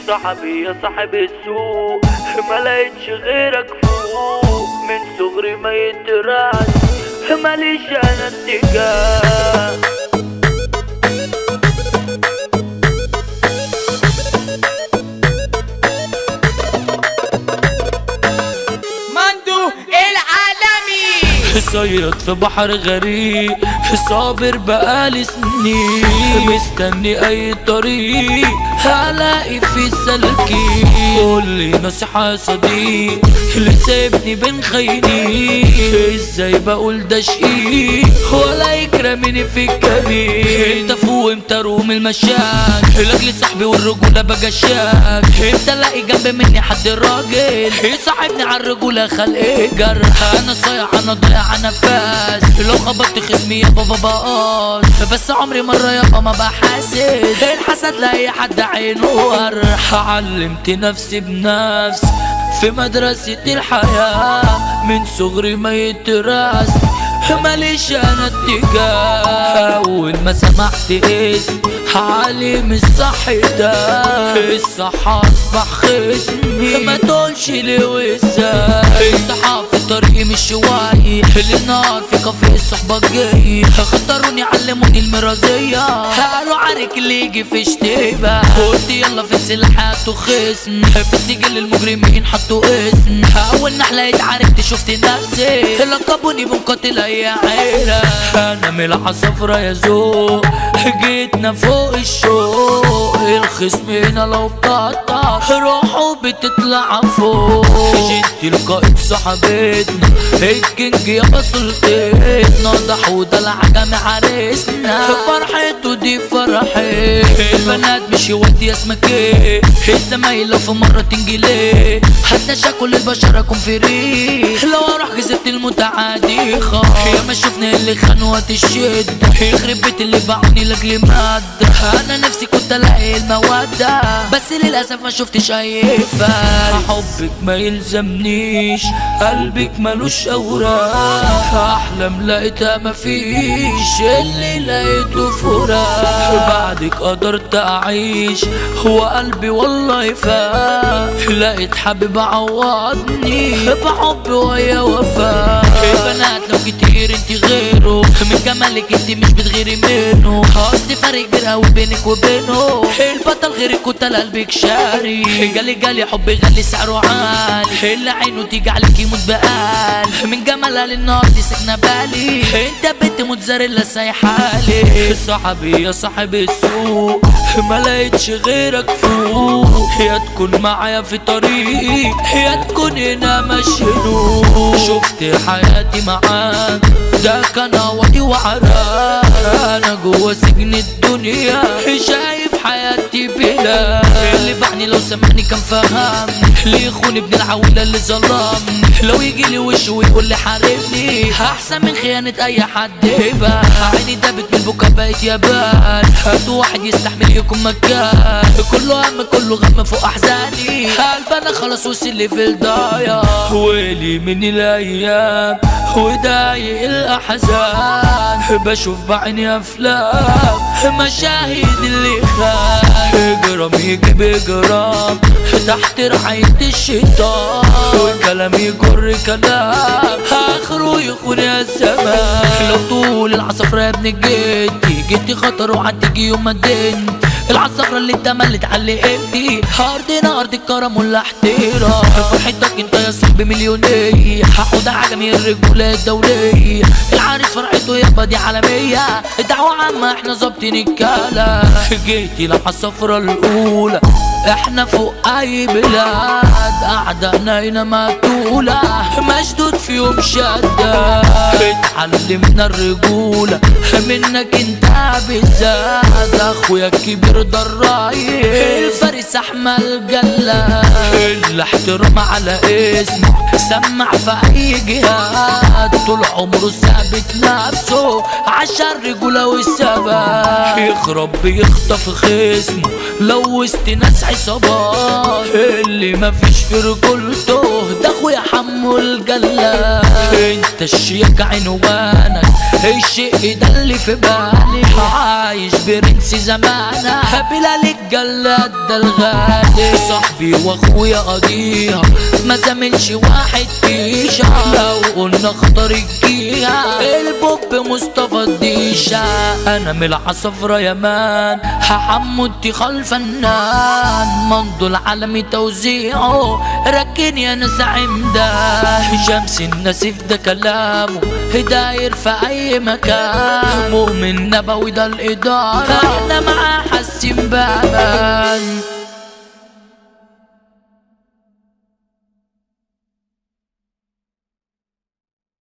صاحبي يا صاحب السوق، ما لقيتش غيرك فوق، من صغري ما يتراس ماليش انا اتجاه. صيد في بحر غريب، صابر بقالي سنين، مستني اي طريق هلاقي في سلكي. قولي نصيحة يا صديق اللي سايبني بين خاينين، ازاي بقول ده شقيق ولا يكرمني في الكبير. انت فوق امتى روم المشاك لاجل صاحبي والرجولة بجشاك، انت لاقي جنب مني حد راجل يصاحبني عالرجولة خلق جرح. انا صايع انا ضايع نفاس، لو خبطت خصمي يابا ببقاص، بس عمري مرة يابا ما بحاسد الحسد لاي حد عينه ورح. علمت نفسي بنفس في مدرسة الحياة، من صغري ما يتراس ماليش انا اتجاه. اول ما سمعت اسم عالم الصح ده، الصح اصبح خصمي ما تقولش ليه وازاي. الصحاب في طريقي مش شوي، النهار في كافيه الصحبة جاي، خطروني علموني المرازية، قالوا عارك اللي يجي في اشتباه. قلت يلا في سلاحات وخصم، في سجل المجرمين حطوا اسم، اول نحلة اتعاركت شفت نفسي، لقبوني بمقاتل اي عيلة. انا ملعة صفرا يا ذوق جيتنا فوق الشوق، الخصم هنا لو بتقطع روحه بتطلع فوق. جيت القائد صاحبتنا الكينج يابا سلطتنا، ضح ودلع جامع عريسنا، فرحته دي فرحي. البنات مش يودي اسمك ايه، الزمايل لو في مرة تنجلي، حتى شكل البشر اكون فري، لو اروح كسبت المتعادي خاف. يا ما شفنا اللي خان وقت الشدة، يخرب بيت اللي باعوني لاجل مادة. انا نفسي كنت الاقي المودة، بس للاسف ما شفتش اي فارس. حبك ما يلزمنيش، قلبك ملوش اوراق، احلام لقيتها مفيش، اللي لقيته فراق. بعدك قدرت اعيش هو قلبي والله فاق، لقيت حبيب عوضني بحب ويا وفاء. البنات لو كتير انت غيره، من جمالك انت مش بتغيري منه، قصدي فرق كبير اوي بينك وبينه، البطل غيرك كنت قلبك شاري. جالي حبي غالي سعره عالي، اللي عينه تيجي عليك يموت بقال، من جمالها للنار دي سكنة بالي، انت بنت موتزاريلا سايحالي. صاحبي يا صاحب السوق ما لقيتش غيرك فوق، يا تكون معايا في طريقي يا تكون هنا مشهور. شفت حياتي معاك ده كان عوضي وعراك، انا جوا سجن الدنيا شايف حياتي بلا. اللي باعني لو سمعني كان فهمني، اللي يخون ابن العويلة اللي ظلمني، لو يجيلي وشه ويقول لي حاربني احسن من خيانة اي حد يبان. عيني دابت من البكا بقيت يابان، هاتوا واحد يستحمل يكون مكان، كله هم كله غم فوق احزاني، قلب انا خلاص وصل لي في الضايع. ويلي من الايام وضايق الاحزان، بشوف بعيني افلام مشاهد اللي خان، جرام يجيب جرام تحت رعاية الشيطان، والكلام يجر كلام اخره يخون يا الزمان. لو طول العصفرة يا ابن جدي خطر وهتيجي يوم ما اديني، العصفرة اللي انت ملت علقتي، ارضنا ارض الكرم والاحترام، فرحتك انت يا صاحبي مليونية، هاخد عجمي الرجولة الدولية، العريس فرحته يابا دي عالمية، دعوة عامة احنا ظابطين الكلام. جيتي العصفرة الاولى احنا فوق اي بلاد، اعدائنا هنا مقتولة مشدود فيهم شدة، اتعلمنا الرجولة منك انت بالذات، اخويا الكبير ده الرايق الفارس احمد جلاد، الاحترام على اسمه سمع في اي جهاد، طول عمره ثابت نفسه عشان رجولة والثبات، يخرب بيخطف خصمه لو وسط ناس عصابات، اللي مفيش في رجولته ده اخويا حمو الجلاد. انت الشيك عنوانك الشيء ده اللي في بالي، عايش برنس زمانه بلال الجلاد ده الغالي صاحبي واخويا قضيها ما زمنش واحد فيشا لو قلنا اختار الجيها البوب مصطفى الديشة انا من العصفرة يا مان حمودتي خلف الفنان منضو العالمي توزيعه ركن يا ناس عمدان شمس النسيف ده كلامه داير في اي مكان مؤمن نبوي ده الادارة احنا معاه حاسين بامان